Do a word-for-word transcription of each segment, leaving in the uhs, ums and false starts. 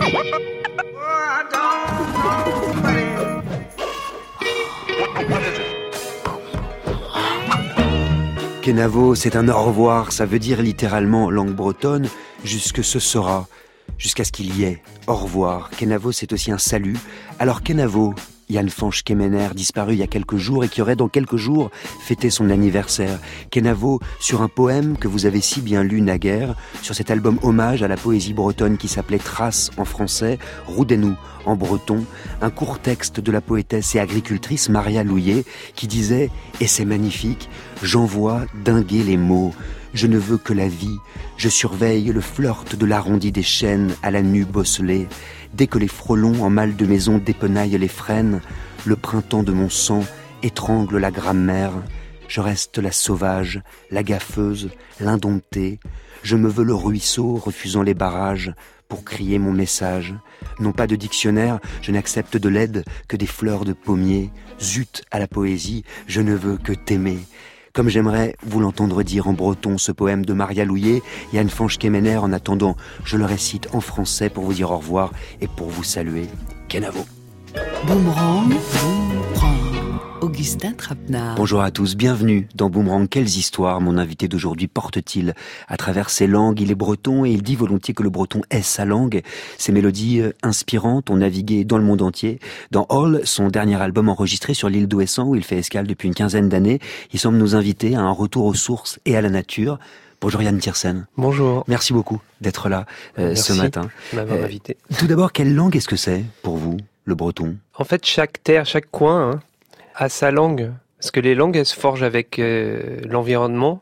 Kenavo, c'est un au revoir, ça veut dire littéralement, langue bretonne, jusque ce sera, jusqu'à ce qu'il y ait. Au revoir. Kenavo, c'est aussi un salut. Alors Kenavo, Yann Fanch Kemener, disparu il y a quelques jours et qui aurait dans quelques jours fêté son anniversaire. Kenavo, sur un poème que vous avez si bien lu naguère, sur cet album hommage à la poésie bretonne qui s'appelait Trace en français, Roudenou en breton, un court texte de la poétesse et agricultrice Maria Louillet qui disait « Et c'est magnifique, j'envoie dinguer les mots. Je ne veux que la vie. Je surveille le flirt de l'arrondi des chênes à la nue bosselée. Dès que les frelons en mal de maison dépenaillent les frênes, le printemps de mon sang étrangle la grammaire. Je reste la sauvage, la gaffeuse, l'indomptée. Je me veux le ruisseau refusant les barrages pour crier mon message. Non pas de dictionnaire, je n'accepte de l'aide que des fleurs de pommier. Zut à la poésie, je ne veux que t'aimer. Comme j'aimerais vous l'entendre dire en breton ce poème de Maria Louillet, Yann Fanch Kemener. En attendant, je le récite en français pour vous dire au revoir et pour vous saluer. Kenavo. Boomerang, Boomerang, Augustin Trapenard. Bonjour à tous, bienvenue dans Boomerang. Quelles histoires mon invité d'aujourd'hui porte-t-il à travers ses langues? Il est breton et il dit volontiers que le breton est sa langue. Ses mélodies inspirantes ont navigué dans le monde entier. Dans All, son dernier album enregistré sur l'île d'Ouessant, où il fait escale depuis une quinzaine d'années, il semble nous inviter à un retour aux sources et à la nature. Bonjour Yann Tiersen. Bonjour. Merci beaucoup d'être là euh, ce matin. Merci de m'avoir euh, invité. Tout d'abord, quelle langue est-ce que c'est pour vous, le breton? En fait, chaque terre, chaque coin hein, a sa langue. Parce que les langues, elles se forgent avec euh, l'environnement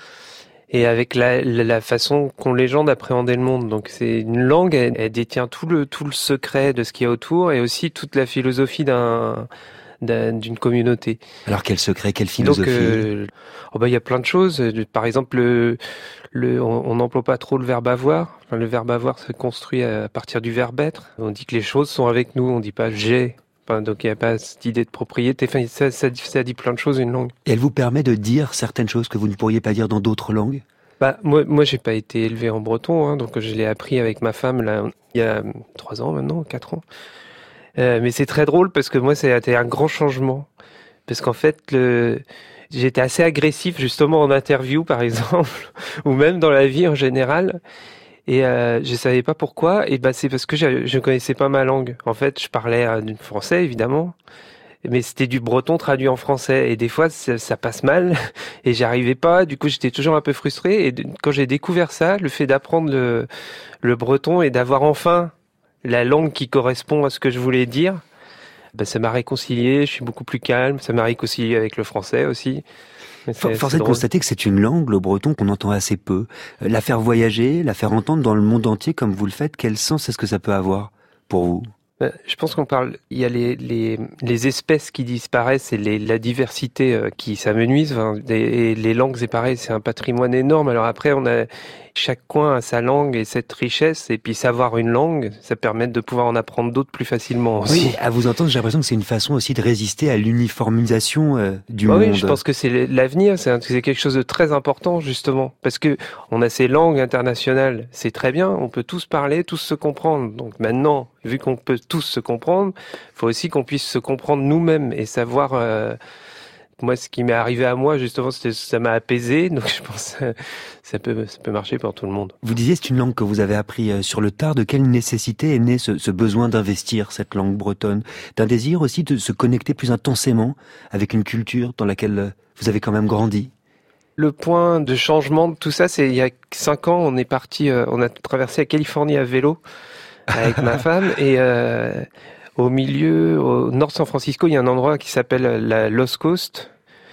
et avec la, la, la façon qu'ont les gens d'appréhender le monde. Donc c'est une langue, elle, elle détient tout le, tout le secret de ce qu'il y a autour et aussi toute la philosophie d'un... d'une communauté. Alors quel secret, quelle philosophie? Donc, euh, oh bah, y a plein de choses. Par exemple, le, le, on n'emploie pas trop le verbe avoir. Enfin, le verbe avoir se construit à partir du verbe être. On dit que les choses sont avec nous, on dit pas j'ai. Enfin, donc il n'y a pas cette idée de propriété. Enfin, ça, ça, ça dit plein de choses, une langue. Et elle vous permet de dire certaines choses que vous ne pourriez pas dire dans d'autres langues? Bah, moi, moi, j'ai pas été élevé en breton, hein, donc je l'ai appris avec ma femme là, il y a trois ans maintenant, quatre ans. Euh, mais c'est très drôle parce que moi, ça a été un grand changement. Parce qu'en fait, le... j'étais assez agressif justement en interview, par exemple, ou même dans la vie en général. Et euh, je savais pas pourquoi. Et bah, c'est parce que je, je connaissais pas ma langue. En fait, je parlais euh, du français, évidemment. Mais c'était du breton traduit en français. Et des fois, ça, ça passe mal. Et j'arrivais pas. Du coup, j'étais toujours un peu frustré. Et quand j'ai découvert ça, le fait d'apprendre le, le breton et d'avoir enfin la langue qui correspond à ce que je voulais dire, ben ça m'a réconcilié, je suis beaucoup plus calme, ça m'a réconcilié avec le français aussi. Force est de constater que c'est une langue, le breton, qu'on entend assez peu. La faire voyager, la faire entendre dans le monde entier comme vous le faites, quel sens est-ce que ça peut avoir pour vous? Je pense qu'on parle, il y a les, les, les espèces qui disparaissent et les, la diversité qui s'amenuise. Enfin, et les langues, c'est pareil, c'est un patrimoine énorme. Alors après, on a chaque coin a sa langue et cette richesse. Et puis savoir une langue, ça permet de pouvoir en apprendre d'autres plus facilement aussi. Oui, à vous entendre, j'ai l'impression que c'est une façon aussi de résister à l'uniformisation euh, du bah monde. Oui, je pense que c'est l'avenir. C'est, c'est quelque chose de très important justement, parce que on a ces langues internationales, c'est très bien. On peut tous parler, tous se comprendre. Donc maintenant, vu qu'on peut tous se comprendre, il faut aussi qu'on puisse se comprendre nous-mêmes et savoir. Euh, moi, ce qui m'est arrivé à moi, justement, c'était, ça m'a apaisé. Donc, je pense que ça peut, ça peut marcher pour tout le monde. Vous disiez, c'est une langue que vous avez appris sur le tard. De quelle nécessité est né ce, ce besoin d'investir cette langue bretonne? D'un désir aussi de se connecter plus intensément avec une culture dans laquelle vous avez quand même grandi? Le point de changement de tout ça, c'est il y a cinq ans, on est parti, euh, on a traversé la Californie à vélo avec ma femme et euh, au milieu, au nord de San Francisco, il y a un endroit qui s'appelle la Lost Coast.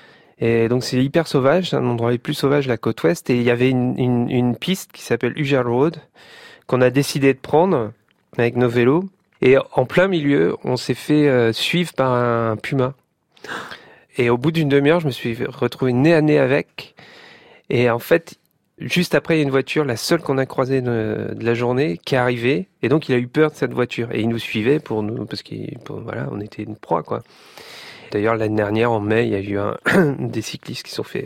Et donc c'est hyper sauvage, c'est un endroit les plus sauvages de la côte ouest. Et il y avait une, une, une piste qui s'appelle Uja Road qu'on a décidé de prendre avec nos vélos. Et en plein milieu, on s'est fait euh, suivre par un puma. Et au bout d'une demi-heure, je me suis retrouvé nez à nez avec. Et en fait, juste après, il y a une voiture, la seule qu'on a croisée de, de la journée, qui est arrivée. Et donc, il a eu peur de cette voiture. Et il nous suivait pour nous, parce qu'il, pour, voilà, on était une proie, quoi. D'ailleurs, l'année dernière, en mai, il y a eu un, des cyclistes qui se sont fait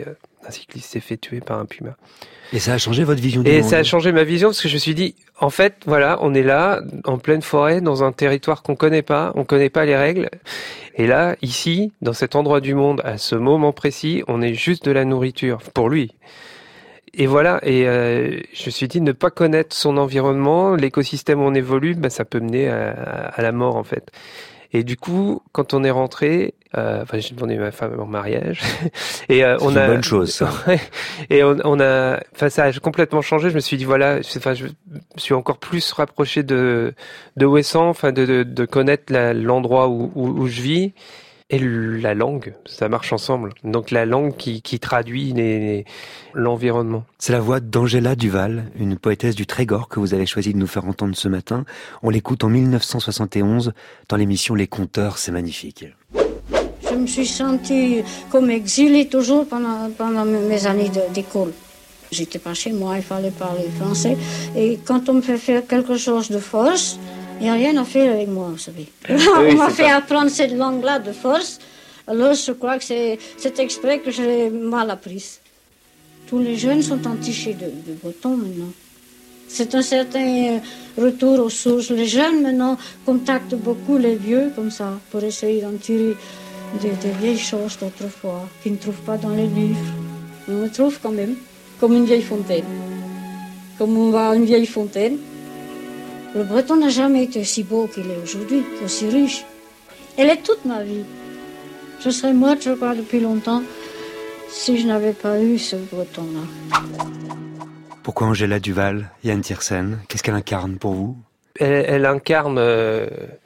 un cycliste s'est fait tuer par un puma. Et ça a changé votre vision du Et monde? ça a changé ma vision parce que je me suis dit, en fait, voilà, on est là, en pleine forêt, dans un territoire qu'on connaît pas, on connaît pas les règles. Et là, ici, dans cet endroit du monde, à ce moment précis, on est juste de la nourriture pour lui. Et voilà, et euh, je me suis dit, ne pas connaître son environnement, l'écosystème où on évolue, ben, ça peut mener à, à la mort, en fait. Et du coup, quand on est rentré, euh, enfin, j'ai demandé à ma femme en mariage, et euh, on C'est a une bonne chose, ça. et on, on a, enfin, ça a complètement changé. Je me suis dit voilà, enfin, je me suis encore plus rapproché de de Ouessant, enfin, de de, de connaître la, l'endroit où, où où je vis. Et la langue, ça marche ensemble. Donc la langue qui, qui traduit les, les, l'environnement. C'est la voix d'Angela Duval, une poétesse du Trégor que vous avez choisi de nous faire entendre ce matin. On l'écoute en mille neuf cent soixante et onze dans l'émission Les Conteurs, c'est magnifique. Je me suis sentie comme exilée toujours pendant, pendant mes années de, d'école. J'étais pas chez moi, il fallait parler français. Et quand on me fait faire quelque chose de force, il n'y a rien à faire avec moi, vous savez. Oui, on m'a fait pas... apprendre cette langue-là de force. Alors je crois que c'est, c'est exprès que je l'ai mal apprise. Tous les jeunes sont entichés de, de breton maintenant. C'est un certain retour aux sources. Les jeunes maintenant contactent beaucoup les vieux comme ça pour essayer d'en tirer des, des vieilles choses d'autrefois qu'ils ne trouvent pas dans les livres. On le trouve quand même comme une vieille fontaine. Comme on va à une vieille fontaine. Le breton n'a jamais été aussi beau qu'il est aujourd'hui, aussi riche. Elle est toute ma vie. Je serais morte, je crois, depuis longtemps, si je n'avais pas eu ce breton-là. Pourquoi Angela Duval, Yann Tiersen? Qu'est-ce qu'elle incarne pour vous? elle, elle incarne euh,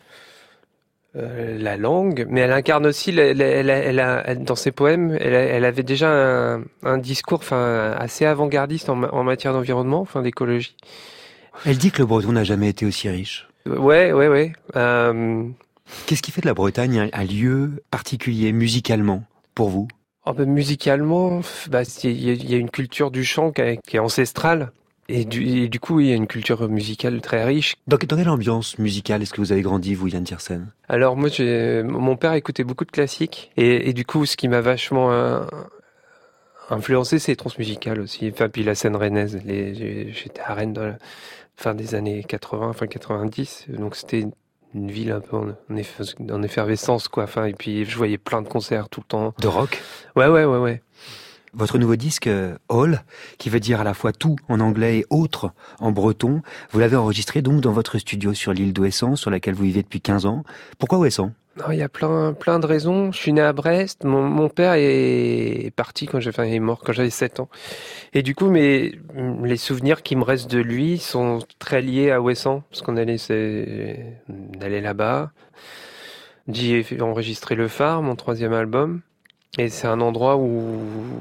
euh, la langue, mais elle incarne aussi, la, la, elle, elle a, elle, dans ses poèmes, elle, elle avait déjà un, un discours enfin, assez avant-gardiste en, en matière d'environnement, enfin d'écologie. Elle dit que le Breton n'a jamais été aussi riche. Ouais, ouais, ouais. Euh... Qu'est-ce qui fait de la Bretagne un, un lieu particulier musicalement pour vous? Oh ben, musicalement, bah, il y, y a une culture du chant qui est, qui est ancestrale. Et du, et du coup, il y a une culture musicale très riche. Dans, dans quelle ambiance musicale est-ce que vous avez grandi, vous, Yann Tiersen? Alors moi, j'ai, mon père écoutait beaucoup de classiques. Et, et du coup, ce qui m'a vachement euh, influencé, c'est les transmusicales aussi. Enfin, puis la scène rennaise. Les, j'étais à Rennes dans la fin des années quatre-vingts, fin quatre-vingt-dix. Donc c'était une ville un peu en, en effervescence, quoi. Enfin, et puis je voyais plein de concerts tout le temps. De rock? Ouais, ouais, ouais, ouais. Votre nouveau disque, All, qui veut dire à la fois tout en anglais et autre en breton, vous l'avez enregistré donc dans votre studio sur l'île d'Ouessant, sur laquelle vous vivez depuis quinze ans. Pourquoi Ouessant? Non, il y a plein, plein de raisons. Je suis né à Brest. Mon, mon père est parti quand j'ai, enfin, il est mort quand j'avais sept ans. Et du coup, mes, les souvenirs qui me restent de lui sont très liés à Ouessant, parce qu'on allait, c'est, on allait là-bas. J'y ai enregistré Le Phare, mon troisième album. Et c'est un endroit où,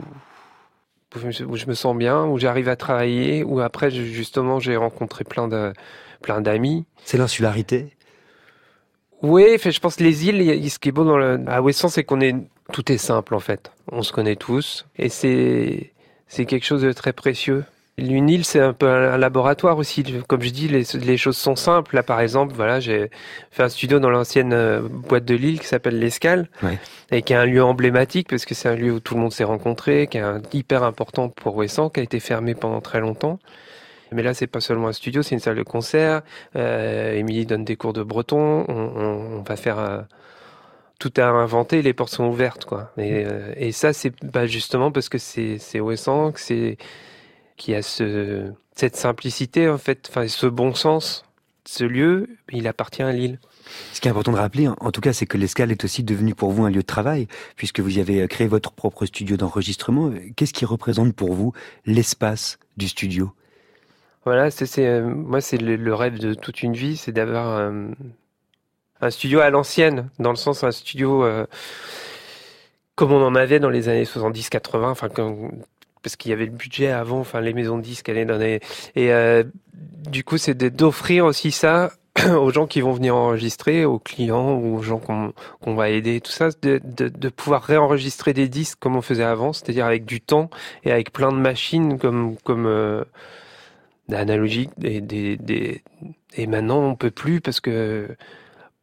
où je me sens bien, où j'arrive à travailler, où après, justement, j'ai rencontré plein de, plein d'amis. C'est l'insularité? Oui, je pense que les îles, ce qui est beau dans le, à Ouessant, c'est qu'on est, tout est simple, en fait. On se connaît tous. Et c'est, c'est quelque chose de très précieux. Une île, c'est un peu un laboratoire aussi. Comme je dis, les, les choses sont simples. Là, par exemple, voilà, j'ai fait un studio dans l'ancienne euh, boîte de Lille qui s'appelle l'Escale. Ouais. Et qui est un lieu emblématique parce que c'est un lieu où tout le monde s'est rencontré, qui est un, hyper important pour Ouessant, qui a été fermé pendant très longtemps. Mais là, c'est pas seulement un studio, c'est une salle de concert. Euh, Émilie donne des cours de breton. On, on, on va faire euh, tout à inventer. Les portes sont ouvertes, quoi. Et, euh, et ça, c'est bah, justement parce que c'est, c'est Ouessant, que c'est qui a ce, cette simplicité, en fait, enfin, ce bon sens. Ce lieu, il appartient à Lille. Ce qui est important de rappeler, en tout cas, c'est que l'Escale est aussi devenu pour vous un lieu de travail, puisque vous y avez créé votre propre studio d'enregistrement. Qu'est-ce qui représente pour vous l'espace du studio? Voilà, c'est, c'est euh, moi, c'est le, le rêve de toute une vie, c'est d'avoir euh, un studio à l'ancienne, dans le sens un studio euh, comme on en avait dans les années soixante-dix quatre-vingts, enfin, comme, parce qu'il y avait le budget avant, enfin, les maisons de disques allaient dans les... Et euh, du coup, c'est d'offrir aussi ça aux gens qui vont venir enregistrer, aux clients ou aux gens qu'on, qu'on va aider, tout ça, de, de, de pouvoir réenregistrer des disques comme on faisait avant, c'est-à-dire avec du temps et avec plein de machines comme comme euh, analogiques. Des, des, des... Et maintenant, on peut plus parce que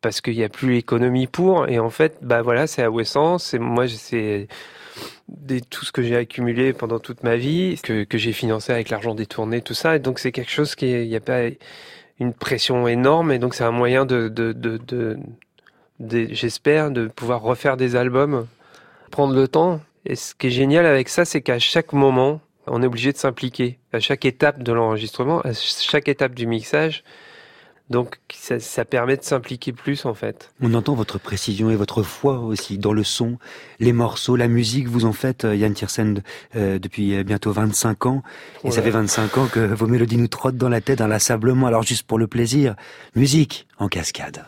parce qu'il n'y a plus l'économie pour. Et en fait, bah voilà, c'est à Ouessant. C'est moi, c'est des, tout ce que j'ai accumulé pendant toute ma vie, que, que j'ai financé avec l'argent des tournées, tout ça. Et donc c'est quelque chose qui, il n'y a pas une pression énorme. Et donc c'est un moyen de, de, de, de, de j'espère, de pouvoir refaire des albums, prendre le temps. Et ce qui est génial avec ça, c'est qu'à chaque moment, on est obligé de s'impliquer. À chaque étape de l'enregistrement, à chaque étape du mixage. Donc ça, ça permet de s'impliquer plus en fait. On entend votre précision et votre foi aussi dans le son, les morceaux, la musique. Vous en faites, Yann Tiersen, euh, depuis bientôt vingt-cinq ans. Et ouais. Ça fait vingt-cinq ans que vos mélodies nous trottent dans la tête inlassablement. Alors juste pour le plaisir, musique en cascade.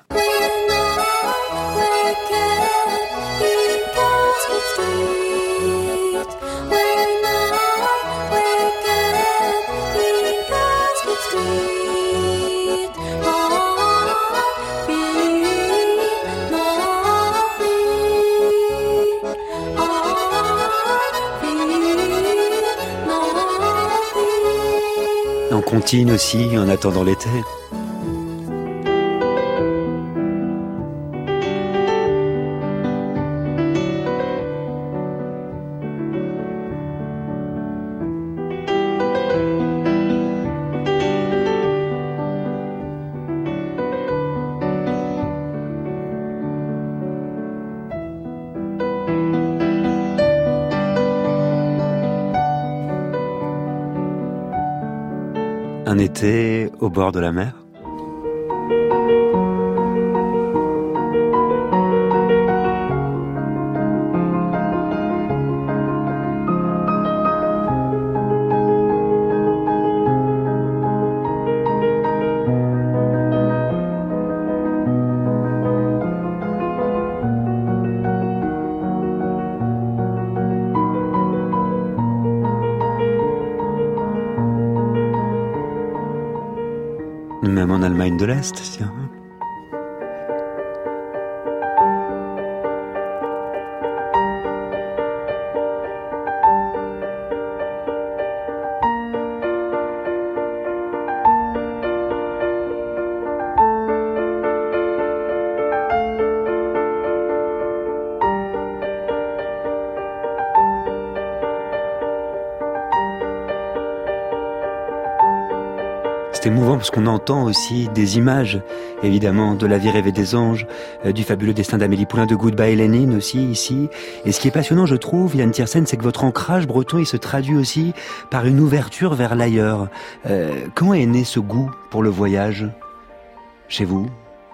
On continue aussi en attendant l'été. Un été au bord de la mer. Même en Allemagne de l'Est, tiens. C'est émouvant parce qu'on entend aussi des images, évidemment, de La vie rêvée des anges, euh, du fabuleux destin d'Amélie Poulain, de Goodbye Lénine aussi, ici. Et ce qui est passionnant, je trouve, Yann Tiersen, c'est que votre ancrage breton, il se traduit aussi par une ouverture vers l'ailleurs. Euh, comment est né ce goût pour le voyage, chez vous?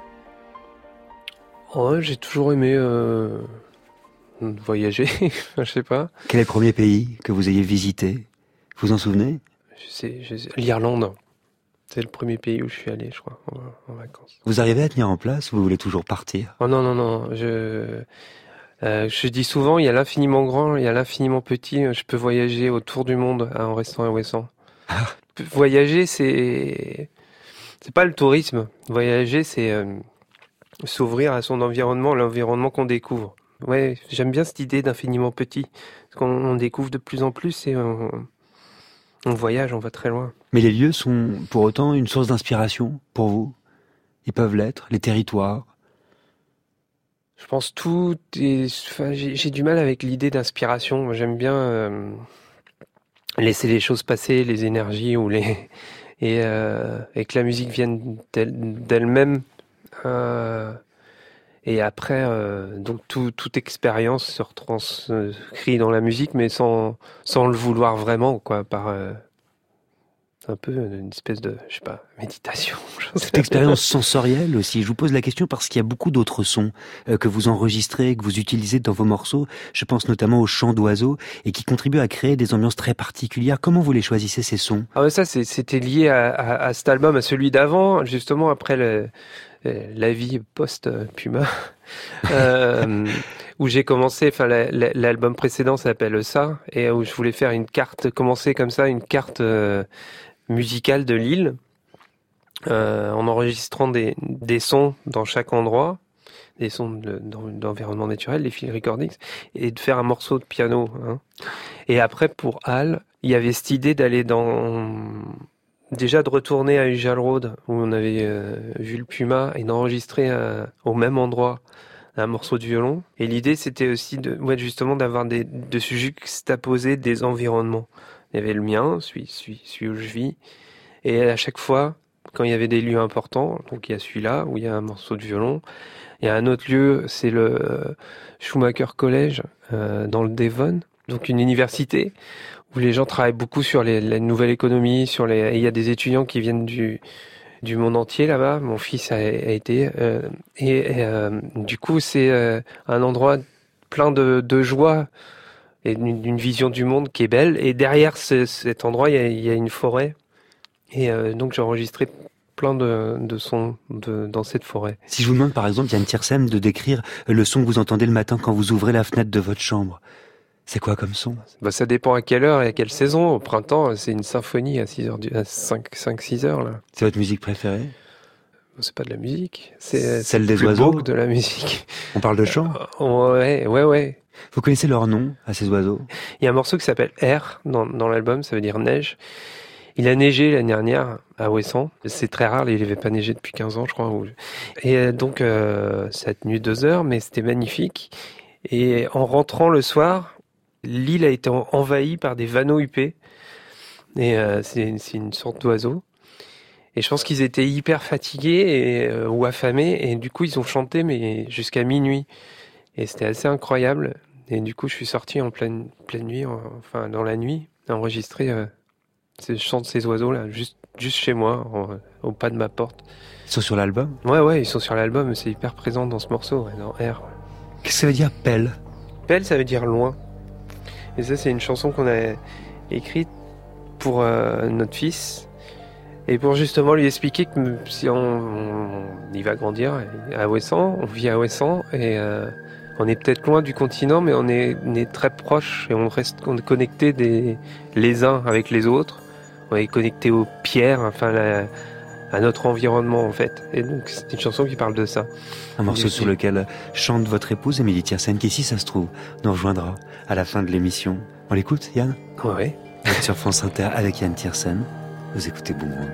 Oh, j'ai toujours aimé euh, voyager, je sais pas. Quel est le premier pays que vous ayez visité? Vous en souvenez? Je sais, je sais. L'Irlande. C'est le premier pays où je suis allé, je crois, en, en vacances. Vous arrivez à tenir en place ou vous voulez toujours partir? Oh non, non, non. Je, euh, je dis souvent, il y a l'infiniment grand, il y a l'infiniment petit. Je peux voyager autour du monde en restant à Ouessant. Ah. Voyager, c'est... c'est pas le tourisme. Voyager, c'est euh, s'ouvrir à son environnement, l'environnement qu'on découvre. Ouais, j'aime bien cette idée d'infiniment petit. Parce qu'on on découvre de plus en plus et on... On voyage, on va très loin. Mais les lieux sont pour autant une source d'inspiration pour vous? Ils peuvent l'être, les territoires? Je pense tout est... Enfin, j'ai, j'ai du mal avec l'idée d'inspiration. Moi, j'aime bien euh, laisser les choses passer, les énergies ou les... et, euh, et que la musique vienne d'elle, d'elle-même. Euh, et après, euh, donc tout, toute expérience se retranscrit dans la musique, mais sans, sans le vouloir vraiment, quoi, par euh, un peu une espèce de, je sais pas, méditation. Cette expérience sensorielle aussi. Je vous pose la question parce qu'il y a beaucoup d'autres sons euh, que vous enregistrez, que vous utilisez dans vos morceaux. Je pense notamment aux chants d'oiseaux et qui contribuent à créer des ambiances très particulières. Comment vous les choisissez, ces sons? Ah ouais, ça, c'est, c'était lié à, à, à cet album, à celui d'avant, justement après le... la vie post-Puma, euh, où j'ai commencé, enfin la, la, l'album précédent s'appelle ça, et où je voulais faire une carte, commencer comme ça, une carte euh, musicale de l'île, euh, en enregistrant des, des sons dans chaque endroit, des sons de, d'environnement naturel, les field recordings, et de faire un morceau de piano. Hein. Et après, pour Al, il y avait cette idée d'aller dans... déjà de retourner à Ujal Road, où on avait euh, vu le puma, et d'enregistrer euh, au même endroit un morceau de violon. Et l'idée, c'était aussi de, ouais, justement d'avoir des, de se juxtaposer des environnements. Il y avait le mien, celui, celui, celui où je vis, et à chaque fois, quand il y avait des lieux importants, donc il y a celui-là, où il y a un morceau de violon, il y a un autre lieu, c'est le Schumacher College, euh, dans le Devon, donc une université, où les gens travaillent beaucoup sur les, la nouvelle économie, sur les, et il y a des étudiants qui viennent du, du monde entier là-bas. Mon fils a, a été, euh, et, et euh, du coup c'est euh, un endroit plein de, de joie et d'une, d'une vision du monde qui est belle. Et derrière ce, cet endroit, il y a, il y a une forêt, et euh, donc j'ai enregistré plein de, de sons de, dans cette forêt. Si je vous demande par exemple, Yann Tiersen, de décrire le son que vous entendez le matin quand vous ouvrez la fenêtre de votre chambre, c'est quoi comme son? Bah, ça dépend à quelle heure et à quelle saison. Au printemps, c'est une symphonie à six heures du, à cinq, six heures, là. C'est votre musique préférée? C'est pas de la musique. C'est, Celle c'est des plus oiseaux beau que de la musique. On parle de chant? Euh, ouais, ouais, ouais. Vous connaissez leur nom à ces oiseaux? Il y a un morceau qui s'appelle Air dans, dans l'album, ça veut dire neige. Il a neigé l'année dernière à Ouessant. C'est très rare, il n'avait pas neigé depuis quinze ans, je crois. Et donc, euh, ça a tenu deux heures, mais c'était magnifique. Et en rentrant le soir, l'île a été envahie par des vanneaux huppés. Et euh, c'est, c'est une sorte d'oiseau. Et je pense qu'ils étaient hyper fatigués et, euh, ou affamés. Et du coup, ils ont chanté, mais jusqu'à minuit. Et c'était assez incroyable. Et du coup, je suis sorti en pleine, pleine nuit, en, enfin dans la nuit, enregistrer euh, ces chants de ces oiseaux-là, juste, juste chez moi, en, au pas de ma porte. Ils sont sur l'album? Ouais, ouais, ils sont sur l'album. C'est hyper présent dans ce morceau, ouais, dans R. Qu'est-ce que ça veut dire, pelle? Pelle, ça veut dire loin. Et ça, c'est une chanson qu'on a écrite pour euh, notre fils. Et pour justement lui expliquer que si on, on il va grandir à Ouessant, on vit à Ouessant, et euh, on est peut-être loin du continent, mais on est, on est très proches, et on reste on est connectés des, les uns avec les autres. On est connectés aux pierres, enfin la, à notre environnement en fait. Et donc c'est une chanson qui parle de ça. Un morceau Et sur lequel chante votre épouse Émilie Tiersen, qui, si ça se trouve, nous rejoindra à la fin de l'émission. On l'écoute, Yann? Ouais. Vous êtes sur France Inter avec Yann Tiersen. Vous écoutez Boomerang.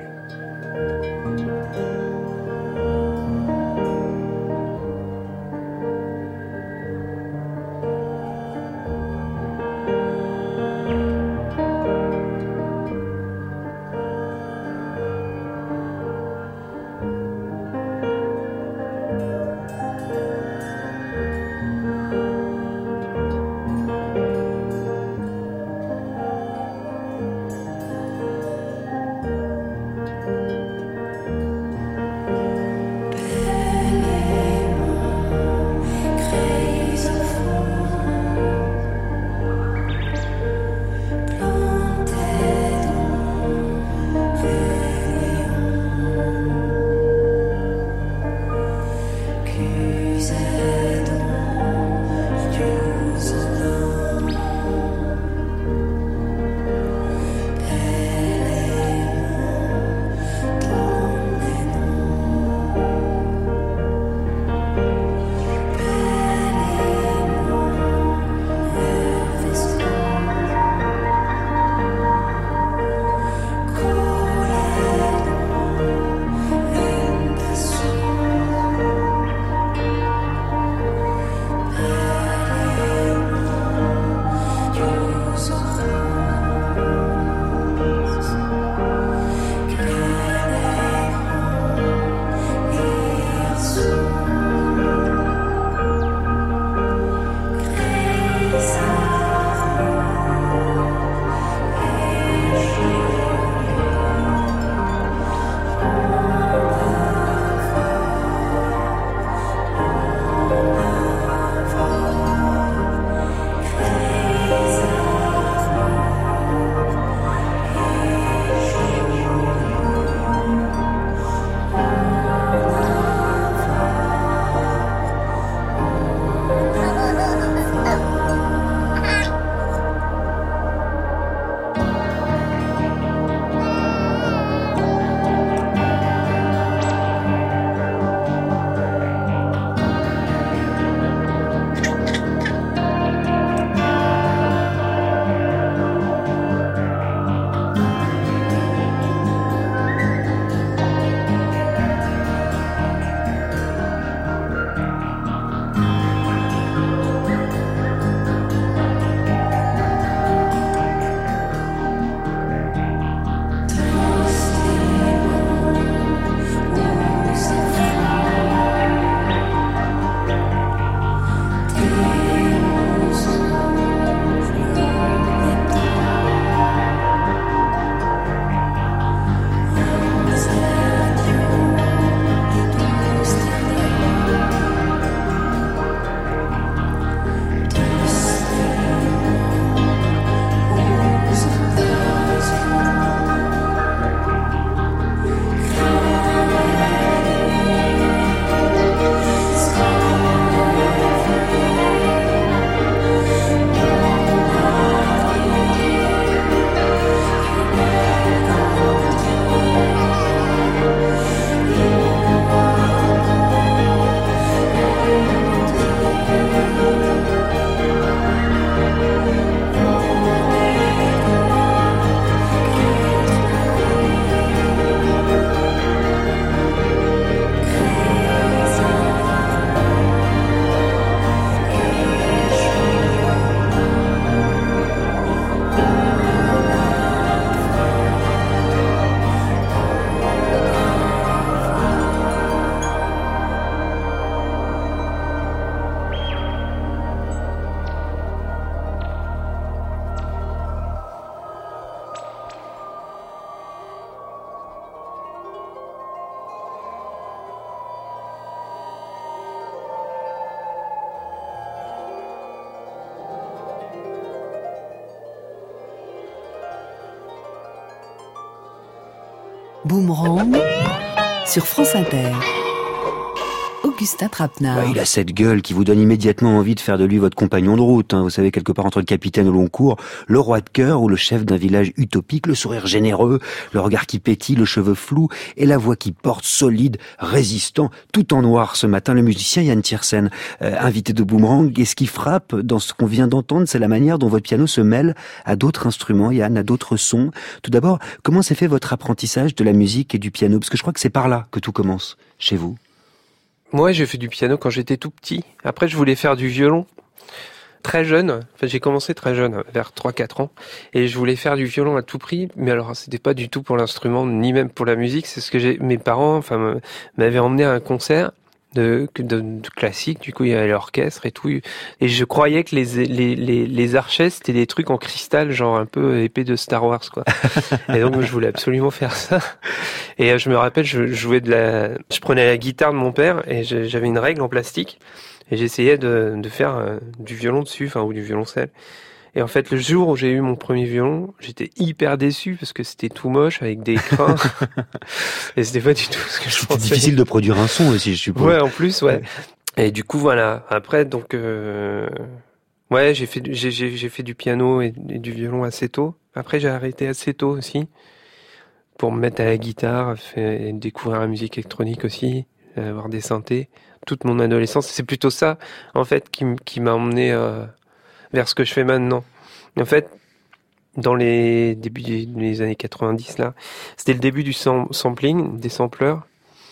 Boomerang sur France Inter. Augustin Trapenard. Bah, il a cette gueule qui vous donne immédiatement envie de faire de lui votre compagnon de route. Hein. Vous savez, quelque part entre le capitaine au long cours, le roi de cœur ou le chef d'un village utopique, le sourire généreux, le regard qui pétille, le cheveu flou et la voix qui porte, solide, résistant, tout en noir ce matin, le musicien Yann Tiersen, euh, invité de Boomerang. Et ce qui frappe dans ce qu'on vient d'entendre, c'est la manière dont votre piano se mêle à d'autres instruments, Yann, à d'autres sons. Tout d'abord, comment s'est fait votre apprentissage de la musique et du piano? Parce que je crois que c'est par là que tout commence, chez vous. Moi, j'ai fait du piano quand j'étais tout petit. Après, je voulais faire du violon. Très jeune, enfin, j'ai commencé très jeune, vers trois quatre ans, et je voulais faire du violon à tout prix, mais alors c'était pas du tout pour l'instrument, ni même pour la musique, c'est ce que j'ai, mes parents, enfin, m'avaient emmené à un concert de, de, de classique, du coup, il y avait l'orchestre et tout, et je croyais que les, les, les, les archets, c'était des trucs en cristal, genre un peu épais de Star Wars, quoi. Et donc, je voulais absolument faire ça. Et je me rappelle, je jouais de la, je prenais la guitare de mon père, et j'avais une règle en plastique, et j'essayais de, de faire euh, du violon dessus, enfin, ou du violoncelle. Et en fait, le jour où j'ai eu mon premier violon, j'étais hyper déçu parce que c'était tout moche avec des crins. Et c'était pas du tout ce que je pensais. C'est difficile de produire un son aussi, je suppose. Ouais, en plus, ouais. Et du coup, voilà. Après, donc, euh... ouais, j'ai fait, j'ai, j'ai, j'ai fait du piano et, et du violon assez tôt. Après, j'ai arrêté assez tôt aussi pour me mettre à la guitare, faire, découvrir la musique électronique aussi, avoir des synthés. Toute mon adolescence, c'est plutôt ça, en fait, qui, qui m'a emmené euh, vers ce que je fais maintenant. En fait, dans les débuts des années quatre-vingt-dix, là, c'était le début du sam- sampling, des sampleurs.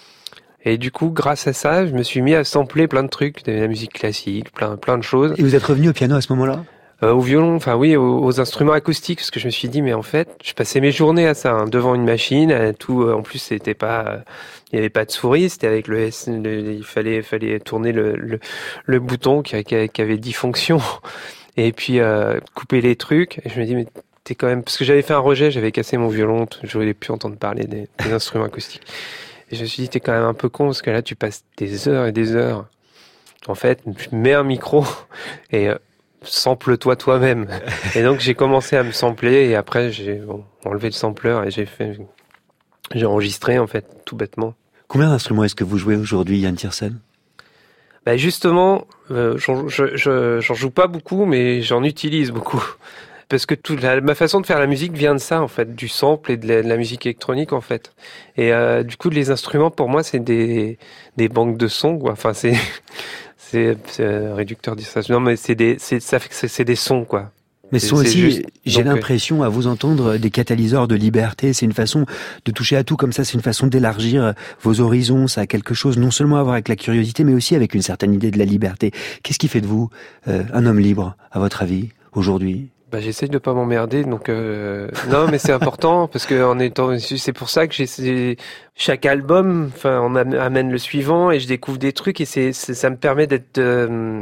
Et du coup, grâce à ça, je me suis mis à sampler plein de trucs, de la musique classique, plein, plein de choses. Et vous êtes revenu au piano à ce moment-là ? Euh, au violon, enfin oui, aux, aux instruments acoustiques, parce que je me suis dit, mais en fait, je passais mes journées à ça, hein, devant une machine, euh, tout. Euh, en plus, c'était pas, euh, il y avait pas de souris, c'était avec le S, le, il fallait, fallait tourner le, le, le bouton qui, qui, qui avait dix fonctions, et puis euh, couper les trucs. Et je me dis, mais t'es quand même, parce que j'avais fait un rejet, j'avais cassé mon violon, je voulais plus entendre parler des, des instruments acoustiques. Et je me suis dit, t'es quand même un peu con, parce que là, tu passes des heures et des heures. En fait, je mets un micro et euh, sample-toi toi-même. Et donc j'ai commencé à me sampler et après j'ai bon, enlevé le sampleur et j'ai fait, j'ai enregistré en fait tout bêtement. Combien d'instruments est-ce que vous jouez aujourd'hui, Yann Tiersen ? Bah justement, euh, j'en, je, je, j'en joue pas beaucoup, mais j'en utilise beaucoup. Parce que toute la, ma façon de faire la musique vient de ça en fait, du sample et de la, de la musique électronique en fait. Et euh, du coup les instruments pour moi c'est des des banques de sons quoi. Enfin c'est c'est, c'est réducteur de ça. Non mais c'est des c'est ça fait que c'est, c'est des sons quoi. Mais ce sont aussi, juste, j'ai donc, l'impression à vous entendre, des catalyseurs de liberté. C'est une façon de toucher à tout comme ça. C'est une façon d'élargir vos horizons. Ça a quelque chose non seulement à voir avec la curiosité, mais aussi avec une certaine idée de la liberté. Qu'est-ce qui fait de vous euh, un homme libre, à votre avis, aujourd'hui ? Bah, j'essaye de pas m'emmerder, donc euh... non, mais c'est important parce que en étant, c'est pour ça que j'ai chaque album, enfin, on amène le suivant et je découvre des trucs et c'est, c'est ça me permet d'être euh,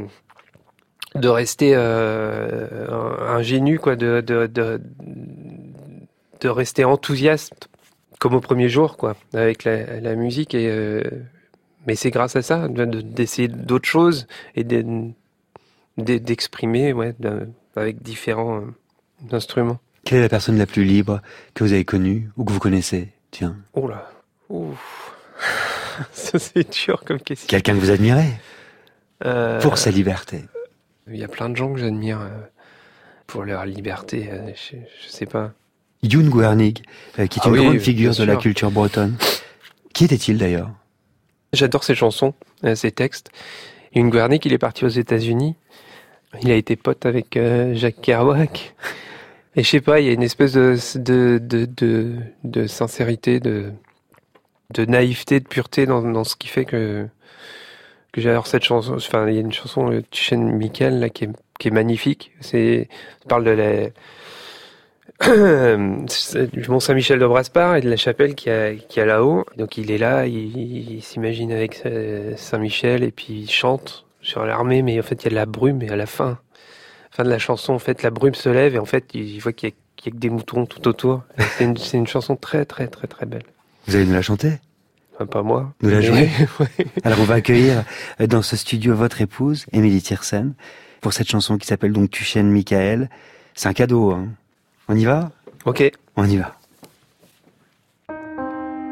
de rester euh, ingénu, quoi, de de de de rester enthousiaste comme au premier jour, quoi, avec la, la musique et euh... mais c'est grâce à ça de, de, d'essayer d'autres choses et de, de, d'exprimer, ouais. De, avec différents euh, instruments. Quelle est la personne la plus libre que vous avez connue ou que vous connaissez ? Tiens. Oh là. Ouf. Ça, c'est dur comme question. Quelqu'un que vous admirez euh, pour sa liberté. Il y a plein de gens que j'admire euh, pour leur liberté. Euh, je, je sais pas. Youn Guernig, euh, qui est ah une oui, grande figure de sûr. la culture bretonne. Qui était-il d'ailleurs ? J'adore ses chansons, euh, ses textes. Youn Guernig, il est parti aux États-Unis. Il a été pote avec euh, Jacques Kerouac. Et je sais pas, il y a une espèce de de de de, de sincérité, de de naïveté, de pureté dans dans ce qui fait que que j'adore cette chanson. Enfin, il y a une chanson de Tuchen Michael là qui est qui est magnifique. C'est ça parle de la du Mont Saint-Michel de Brasparts et de la chapelle qui a qui a là-haut. Donc il est là, il, il s'imagine avec Saint-Michel et puis il chante sur l'armée, mais en fait il y a de la brume et à la fin, fin de la chanson, en fait la brume se lève et en fait il voit qu'il y a, qu'il y a que des moutons tout autour. Et c'est une, c'est une chanson très très très très belle. Vous allez nous la chanter ? Enfin, pas moi. Nous la jouer. Ouais. Alors on va accueillir dans ce studio votre épouse, Émilie Tiersen, pour cette chanson qui s'appelle donc Tuchen Michael. C'est un cadeau, hein. On y va ? Ok. On y va.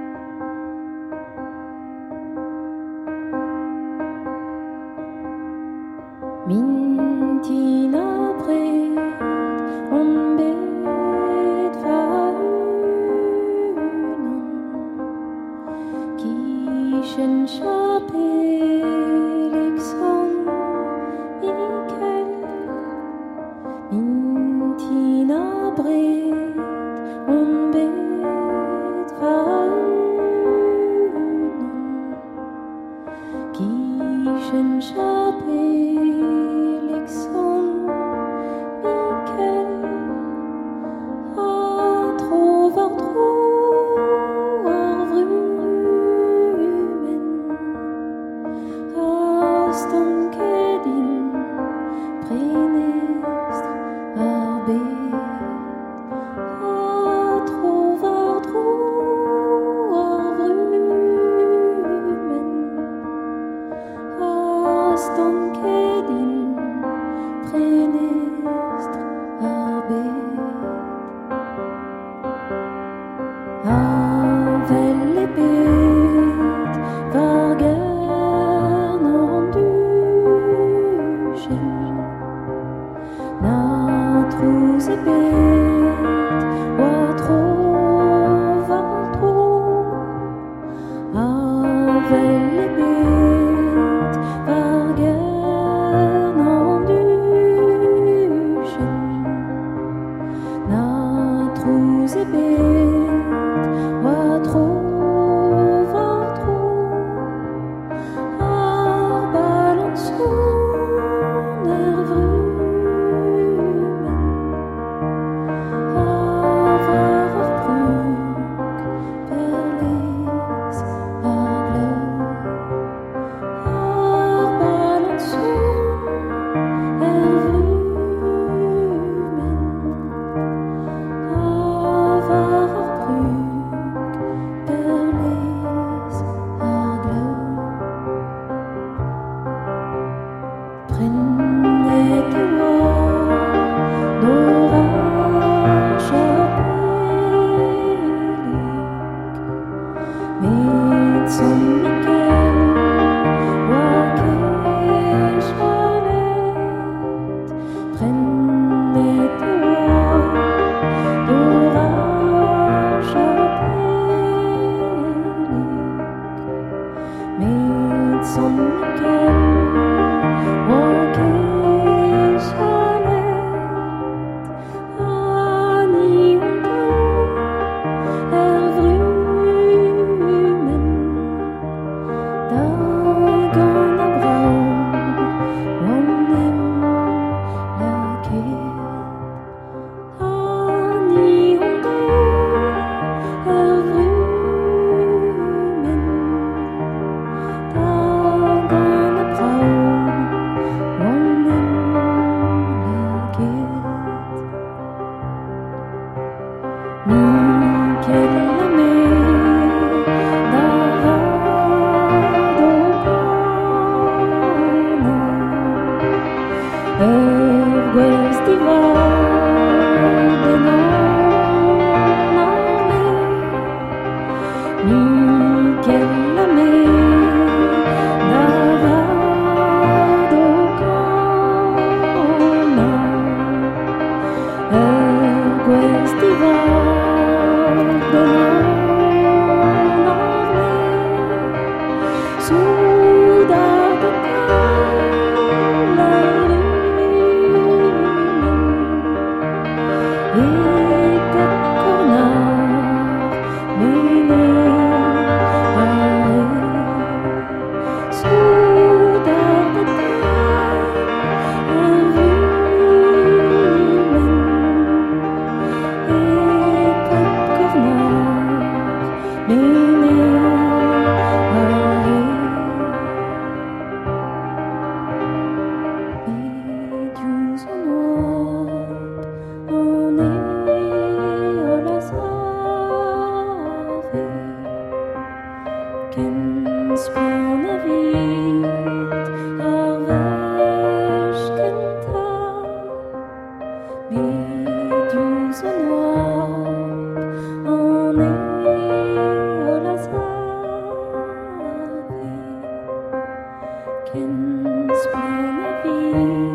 Känns på en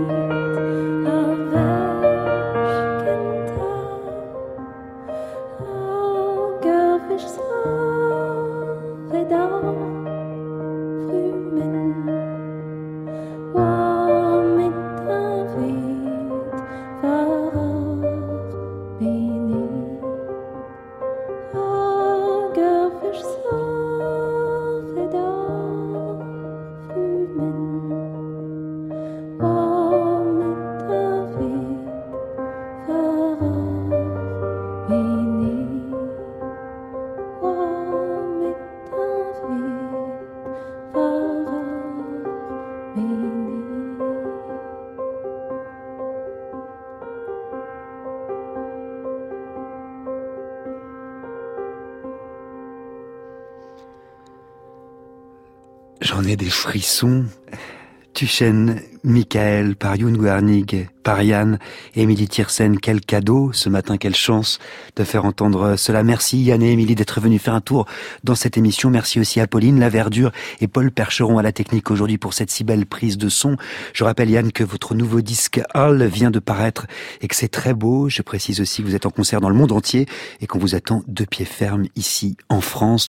J'en ai des frissons. Tuchen, Michael, par Youn Guarnig, par Yann, Émilie Tiersen, quel cadeau ce matin, quelle chance de faire entendre cela. Merci Yann et Émilie d'être venus faire un tour dans cette émission. Merci aussi à Pauline Laverdure et Paul Percheron à la technique aujourd'hui pour cette si belle prise de son. Je rappelle Yann que votre nouveau disque Hall vient de paraître et que c'est très beau. Je précise aussi que vous êtes en concert dans le monde entier et qu'on vous attend de pied ferme ici en France.